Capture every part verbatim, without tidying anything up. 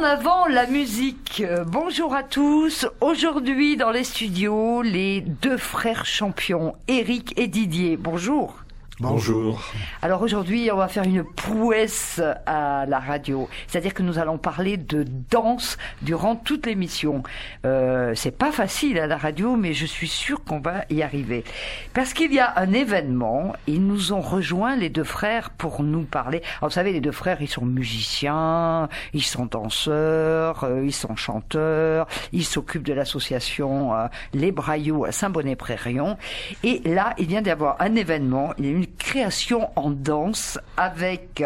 en avant la musique. Bonjour à tous. Aujourd'hui dans les studios, les deux frères champions, Eric et Didier. Bonjour. Bonjour. Alors aujourd'hui, on va faire une prouesse à la radio. C'est-à-dire que nous allons parler de danse durant toute l'émission. Euh, c'est pas facile à la radio, mais je suis sûre qu'on va y arriver. Parce qu'il y a un événement, ils nous ont rejoints, les deux frères, pour nous parler. Alors vous savez, les deux frères, ils sont musiciens, ils sont danseurs, euh, ils sont chanteurs, ils s'occupent de l'association euh, Les Braillots à Saint-Bonnet-Près-Rion. Et là, il vient d'y avoir un événement, il y a une création en danse avec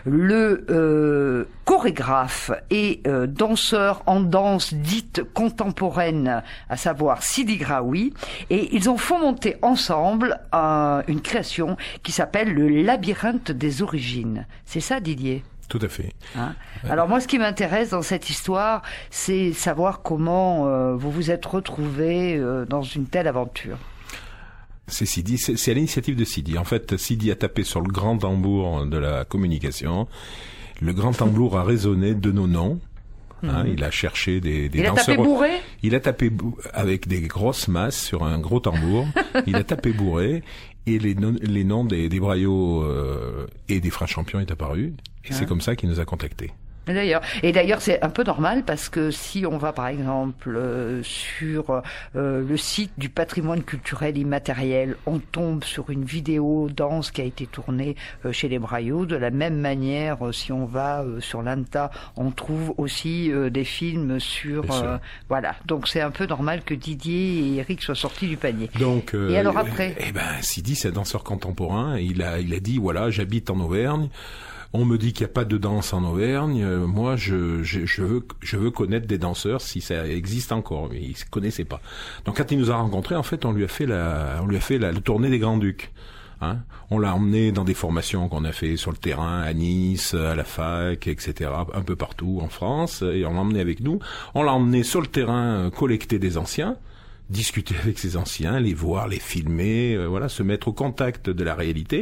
le euh, chorégraphe et euh, danseur en danse dite contemporaine, à savoir Sidi Graoui, et ils ont fomenté ensemble euh, une création qui s'appelle le labyrinthe des origines. C'est ça, Didier ? Tout à fait. Hein Alors moi, ce qui m'intéresse dans cette histoire, c'est savoir comment euh, vous vous êtes retrouvés euh, dans une telle aventure. C'est Sidi, c'est, c'est à l'initiative de Sidi. En fait, Sidi a tapé sur le grand tambour de la communication. Le grand tambour a résonné de nos noms. Hein, mmh. Il a cherché des, des il danseurs. Il a tapé bourré. Il a tapé bou- avec des grosses masses sur un gros tambour. Il a tapé bourré et les, non, les noms des, des Braillots euh, et des frères champions est apparu. Et ah. c'est comme ça qu'il nous a contactés. D'ailleurs, et d'ailleurs, c'est un peu normal parce que si on va par exemple euh, sur euh, le site du patrimoine culturel immatériel, on tombe sur une vidéo danse qui a été tournée euh, chez les Braillots. De la même manière, euh, si on va euh, sur l'A N T A, on trouve aussi euh, des films sur euh, voilà. Donc c'est un peu normal que Didier et Eric soient sortis du panier. Donc euh, et alors après, eh ben Sidi, c'est un danseur contemporain. Il a il a dit voilà, j'habite en Auvergne. On me dit qu'il n'y a pas de danse en Auvergne. Euh, moi, je, je, je, veux, je veux connaître des danseurs si ça existe encore. Mais il ne connaissait pas. Donc, quand il nous a rencontrés, en fait, on lui a fait la, on lui a fait la, la tournée des Grands-Ducs. Hein, on l'a emmené dans des formations qu'on a fait sur le terrain, à Nice, à la fac, et cetera, un peu partout en France. Et on l'a emmené avec nous. On l'a emmené sur le terrain collecter des anciens, discuter avec ces anciens, les voir, les filmer, euh, voilà, se mettre au contact de la réalité.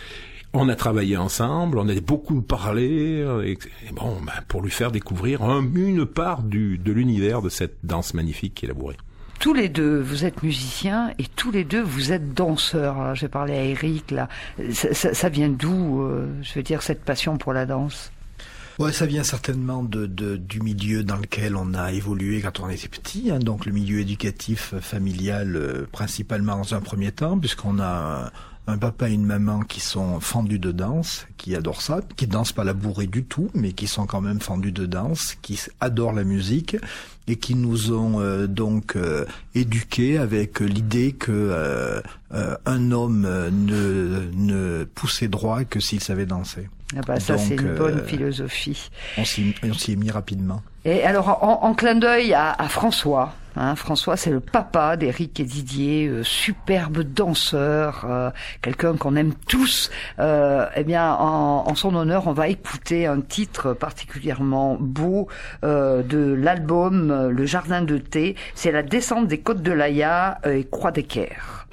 On a travaillé ensemble, on a beaucoup parlé, et, et bon, ben, pour lui faire découvrir un, une part du, de l'univers de cette danse magnifique qui est la bourrée. Tous les deux, vous êtes musiciens et tous les deux, vous êtes danseurs. Alors, j'ai parlé à Eric, là. Ça, ça, ça vient d'où, euh, je veux dire, cette passion pour la danse ? Ouais, ça vient certainement de, de du milieu dans lequel on a évolué quand on était petit, hein, donc le milieu éducatif familial euh, principalement dans un premier temps, puisqu'on a un, un papa et une maman qui sont fendus de danse, qui adorent ça, qui dansent pas la bourrée du tout, mais qui sont quand même fendus de danse, qui adorent la musique et qui nous ont euh, donc euh, éduqués avec l'idée que euh, euh, un homme ne ne poussait droit que s'il savait danser. Ah bah ça, donc, c'est une bonne euh, philosophie. On s'y, on s'y est mis rapidement. Et alors, en, en clin d'œil à, à François, hein, François, c'est le papa d'Eric et Didier, euh, superbe danseur, euh, quelqu'un qu'on aime tous. Euh, eh bien, en, en son honneur, on va écouter un titre particulièrement beau euh, de l'album euh, Le Jardin de Thé. C'est la descente des Côtes de l'Aya euh, et Croix d'Équerre.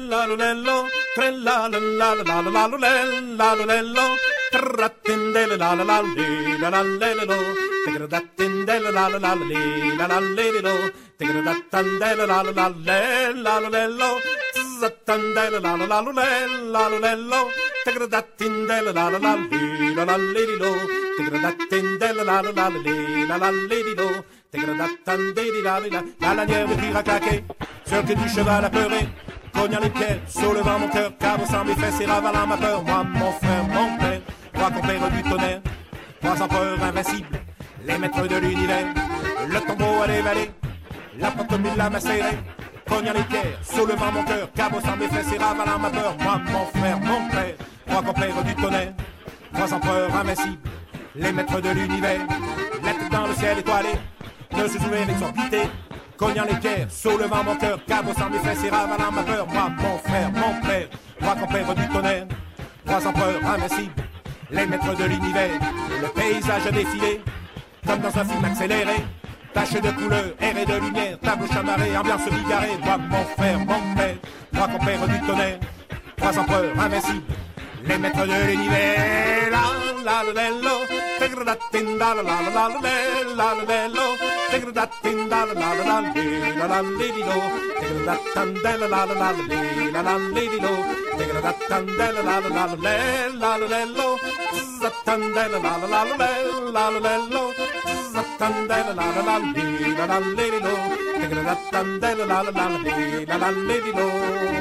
Trattindele la la la li la la le lo Tigrattindele la la la li la la le lo Tigrattandele la la la le la la le lo Zattandele la la la le la la le lo Tigrattindele la la la li la la le lo Tigrattindele la la la li la la le lo Tigrattandele la la la lanière me tire à claquer sur que du cheval apeuré cognant les pieds, soulevant mon cœur, cabossant mes fesses et ravalant ma peur. Moi, mon frère, mon père, trois compères du tonnerre, trois empereurs invincibles, les maîtres de l'univers. Le tombeau à l'évaler, la porte mille lame à serrer, cognant les pierres, soulevant mon cœur, cabossant mes fesses et ravalant ma peur. Moi, mon frère, mon père, trois compères du tonnerre, trois empereurs invincibles, les maîtres de l'univers. La tête dans le ciel étoilé, ne se souvient exorbité. Cognant les pierres, soulevant mon cœur, cabossant mes fesses et ravalant ma peur. Moi, mon frère, mon père, trois compères du tonnerre, trois empereurs invincibles, les maîtres de l'univers. Le paysage a défilé, comme dans un film accéléré. Taches de couleurs, air et de lumière, tableau chamarré, ambiance bigarrée. Moi, mon frère, mon père, trois compères du tonnerre, trois empereurs invincibles, les maîtres de l'univers. La la la la la, tegradatin da la la la la la la la la, tegradatin da la la la la la la la lo, tegradatan da la la la la la la la lo, tegradatan da la la la la la la la lo, zatan da la la la la la la la lo, zatan da la la la la la la la lo, tegradatan da la la la la la la la lo.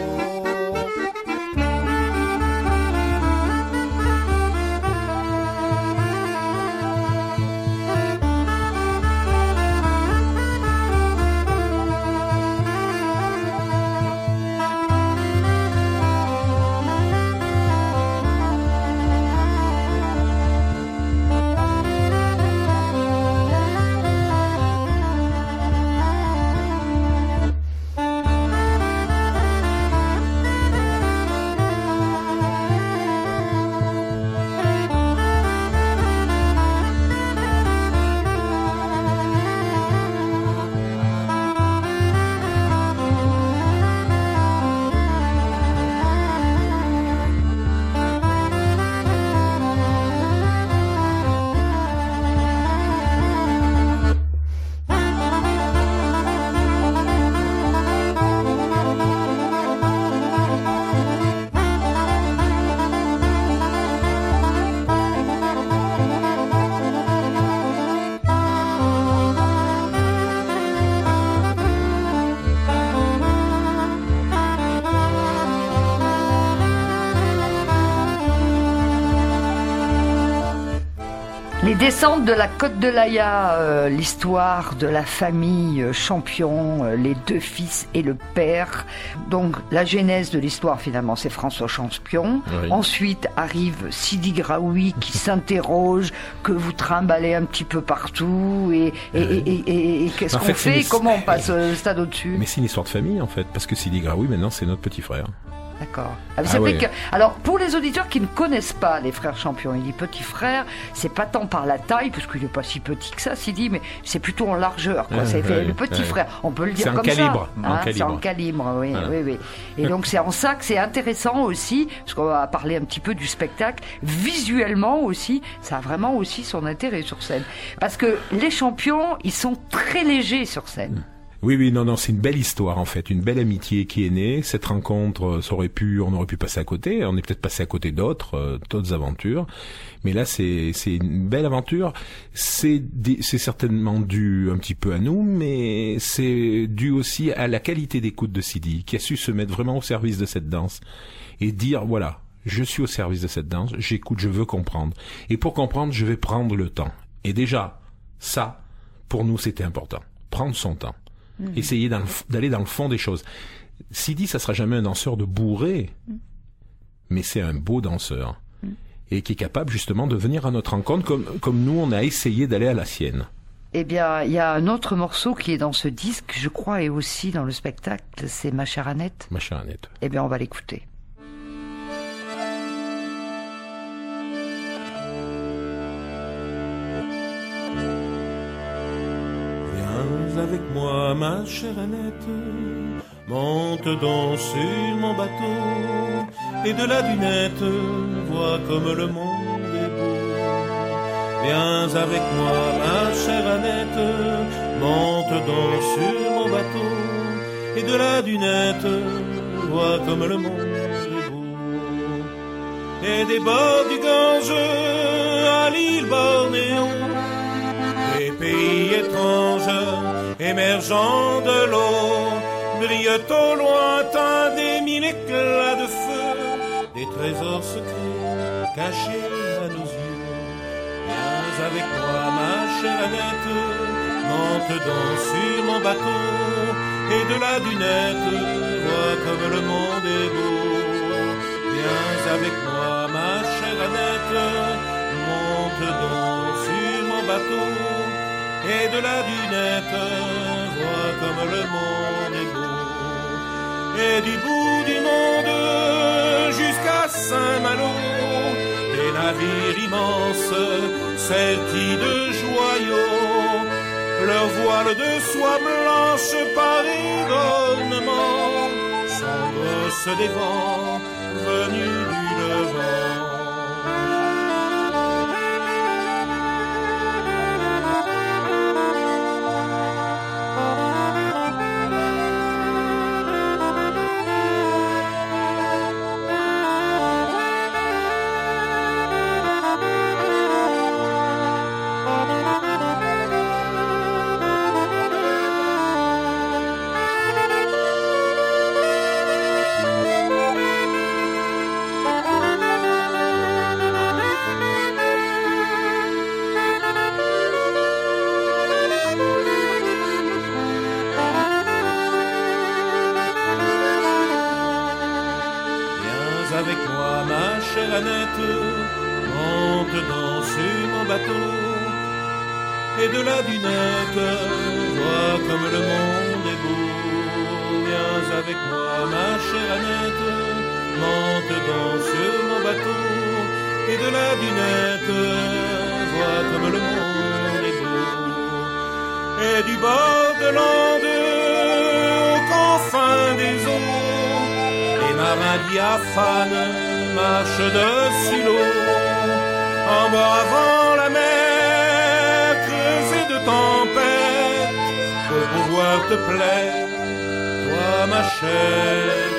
Les descentes de la Côte de Laïa, euh, l'histoire de la famille euh, Champion, euh, les deux fils et le père. Donc la genèse de l'histoire finalement c'est François Champion. Oui. Ensuite arrive Sidi Graoui qui s'interroge, que vous trimballez un petit peu partout et, et, oui. et, et, et, et qu'est-ce en qu'on fait, fait une... Comment on passe le stade au-dessus? Mais c'est une histoire de famille en fait, parce que Sidi Graoui maintenant c'est notre petit frère. D'accord. Ah, ah, ouais. que... Alors, pour les auditeurs qui ne connaissent pas les frères Champion, il dit petit frère, c'est pas tant par la taille, parce qu'il n'est pas si petit que ça, Sidi, mais c'est plutôt en largeur, quoi. Ouais, c'est ouais, le petit ouais. frère. On peut le dire comme calibre, ça. En hein, calibre. C'est en calibre, oui, voilà. oui, oui. Et donc, c'est en ça que c'est intéressant aussi, parce qu'on va parler un petit peu du spectacle. Visuellement aussi, ça a vraiment aussi son intérêt sur scène. Parce que les champions, ils sont très légers sur scène. Oui, oui, non, non, c'est une belle histoire en fait, une belle amitié qui est née. Cette rencontre, ça aurait pu, on aurait pu passer à côté. On est peut-être passé à côté d'autres, euh, d'autres aventures. Mais là, c'est, c'est une belle aventure. C'est, c'est certainement dû un petit peu à nous, mais c'est dû aussi à la qualité d'écoute de Sidi, qui a su se mettre vraiment au service de cette danse et dire voilà, je suis au service de cette danse, j'écoute, je veux comprendre. Et pour comprendre, je vais prendre le temps. Et déjà, ça, pour nous, c'était important. Prendre son temps. Mmh. Essayer dans le, d'aller dans le fond des choses. Sidi, ça sera jamais un danseur de bourré, mmh. mais c'est un beau danseur mmh. et qui est capable justement de venir à notre rencontre comme, comme nous, on a essayé d'aller à la sienne. Eh bien, il y a un autre morceau qui est dans ce disque, je crois, et aussi dans le spectacle, c'est Ma chère Annette. Ma chère Annette. Eh bien, on va l'écouter. Avec moi, ma chère Annette, monte donc sur mon bateau, et de la dunette, vois comme le monde est beau. Viens avec moi, ma chère Annette, monte donc sur mon bateau, et de la dunette, vois comme le monde est beau. Et des bords du Gange à l'île Bornéo, des pays étranges émergeant de l'eau, brillent au lointain des mille éclats de feu, des trésors secrets cachés à nos yeux. Viens avec moi, ma chère Annette, monte donc sur mon bateau, et de la dunette, vois comme le monde est beau. Viens avec moi, ma chère Annette, monte donc sur mon bateau, et de la dunette, vois comme le monde est beau. Et du bout du monde jusqu'à Saint-Malo, des navires immenses sertis de joyaux, leurs voiles de soie blanche par rayonnement s'engrossent des vents venus du devant. Avec moi, ma chère Annette, monte dans sur mon bateau, et de la dunette, vois comme le monde est beau. Viens avec moi, ma chère Annette, monte dans sur mon bateau, et de la dunette, vois comme le monde est beau. Et du bord de l'onde, aux confins des eaux, marin diaphane marche dessus l'eau, en bord avant la mer, creusée de tempêtes, pour pouvoir te plaire, toi ma chère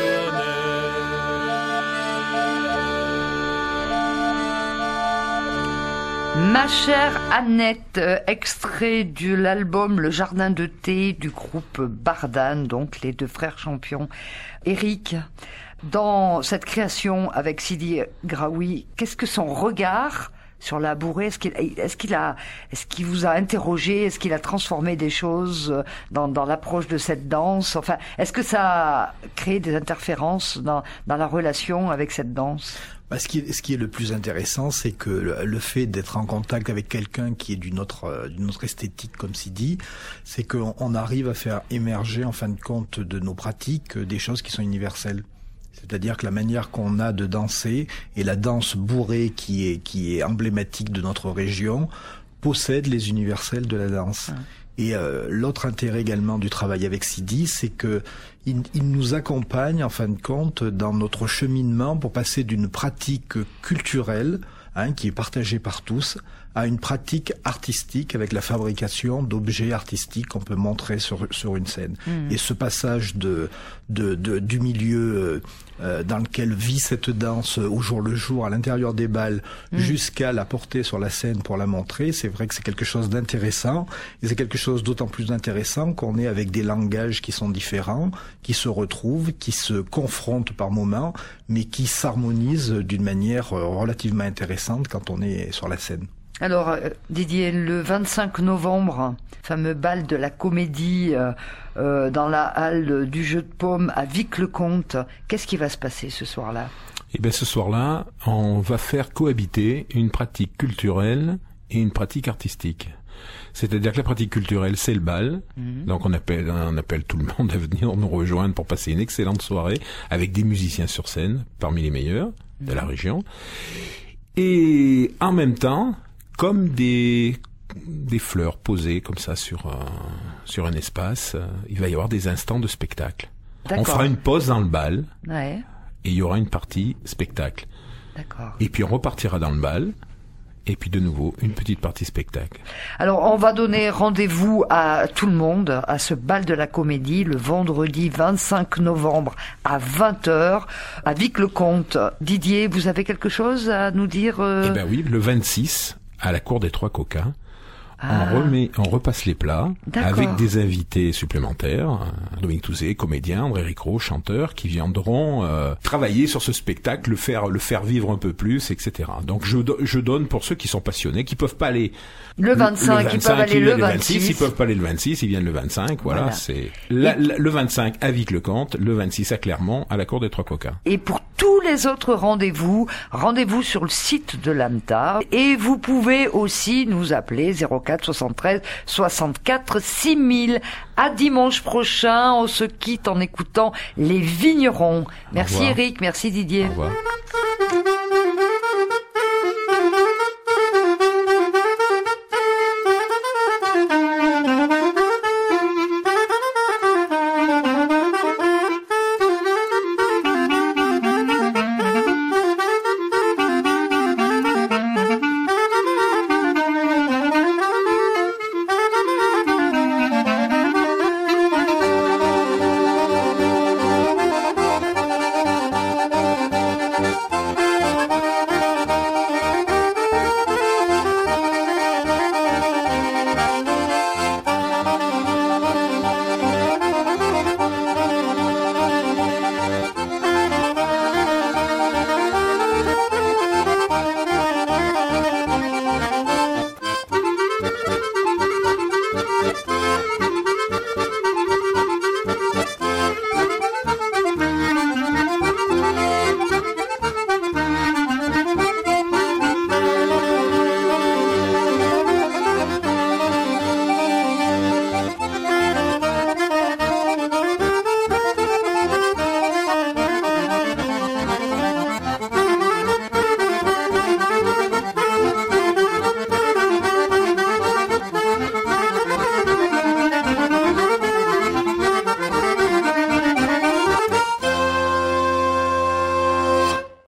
Annette. Ma chère Annette, extrait de l'album Le Jardin de thé du groupe Bardane, donc les deux frères champions. Éric, dans cette création avec Sidi Graoui, qu'est-ce que son regard sur la bourrée, est-ce qu'il, est-ce qu'il a, est-ce qu'il vous a interrogé, est-ce qu'il a transformé des choses dans, dans l'approche de cette danse? Enfin, est-ce que ça a créé des interférences dans, dans la relation avec cette danse? Bah, ce qui est, ce qui est le plus intéressant, c'est que le, le fait d'être en contact avec quelqu'un qui est d'une autre, d'une autre esthétique, comme Sidi, c'est qu'on on arrive à faire émerger, en fin de compte, de nos pratiques, des choses qui sont universelles. C'est-à-dire que la manière qu'on a de danser et la danse bourrée qui est, qui est emblématique de notre région possède les universels de la danse. Ah. Et euh, l'autre intérêt également du travail avec Sidi, c'est que il, il nous accompagne en fin de compte dans notre cheminement pour passer d'une pratique culturelle, hein, qui est partagée par tous, à une pratique artistique avec la fabrication d'objets artistiques qu'on peut montrer sur sur une scène. Mmh. Et ce passage de de, de du milieu euh, dans lequel vit cette danse au jour le jour à l'intérieur des balles, mmh. jusqu'à la porter sur la scène pour la montrer, c'est vrai que c'est quelque chose d'intéressant, et c'est quelque chose d'autant plus intéressant qu'on est avec des langages qui sont différents, qui se retrouvent, qui se confrontent par moments, mais qui s'harmonisent d'une manière relativement intéressante quand on est sur la scène. Alors, Didier, le vingt-cinq novembre, fameux bal de la comédie euh, euh, dans la halle du Jeu de Paume à Vic-le-Comte, qu'est-ce qui va se passer ce soir-là? Eh bien, ce soir-là, on va faire cohabiter une pratique culturelle et une pratique artistique. C'est-à-dire que la pratique culturelle, c'est le bal. Mmh. Donc, on appelle, on appelle tout le monde à venir nous rejoindre pour passer une excellente soirée avec des musiciens sur scène, parmi les meilleurs mmh. de la région. Et en même temps, comme des des fleurs posées comme ça sur euh, sur un espace, euh, il va y avoir des instants de spectacle. D'accord. On fera une pause dans le bal, ouais. et il y aura une partie spectacle. D'accord. Et puis on repartira dans le bal, et puis de nouveau une petite partie spectacle. Alors on va donner rendez-vous à tout le monde à ce bal de la comédie le vendredi vingt-cinq novembre à vingt heures à Vic-le-Comte. Didier, vous avez quelque chose à nous dire euh... Eh ben oui, le vingt-six à la cour des Trois Coquins. Ah. On remet, on repasse les plats D'accord. avec des invités supplémentaires, Dominique Touzé, comédien, André Ricrot, chanteur, qui viendront euh, travailler sur ce spectacle, le faire, le faire vivre un peu plus, et cetera. Donc je, je donne pour ceux qui sont passionnés, qui peuvent pas aller le vingt-cinq, le vingt-cinq ils peuvent aller le vingt-six, vingt-six. Ils peuvent pas aller le vingt-six, ils viennent le vingt-cinq. Voilà, voilà. c'est la, la, le vingt-cinq à Vic-le-Comte, le vingt-six à Clermont, à la cour des Trois Coquins. Et pour tous les autres rendez-vous, rendez-vous sur le site de l'A M T A. Et vous pouvez aussi nous appeler zéro quatre soixante-treize soixante-quatre six mille. À dimanche prochain, on se quitte en écoutant Les Vignerons. Merci Eric, merci Didier. Au revoir.